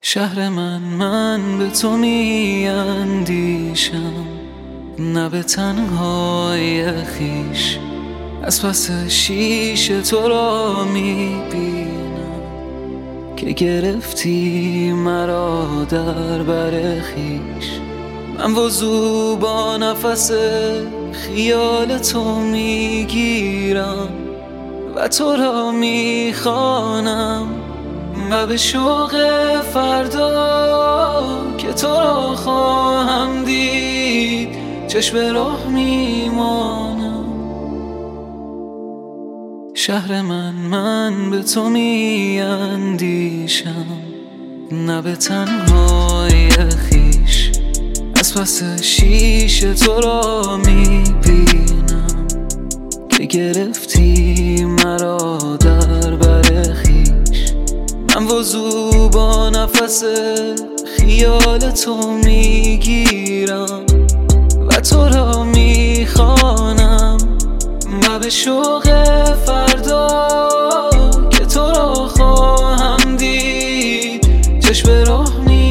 شهر من به تو می اندیشم، نه به تنهای خیش. از پس شیشه تو را می بینم که گرفتی مرا در بر خیش. من وضو با نفس خیال تو می گیرم و تو را می خوانم و به شوق فردا که تو را خواهم دید چشم راه می مانم. شهر من به تو می اندیشم، نه به تنهای خیش. از پس شیشه تو را می بینم که گرفتی مرا در بر خیش. من وضو با نفس خیال تو می گیرم و تو را می خوانم و به شوق فردا که تو را خواهم دید چشم راه می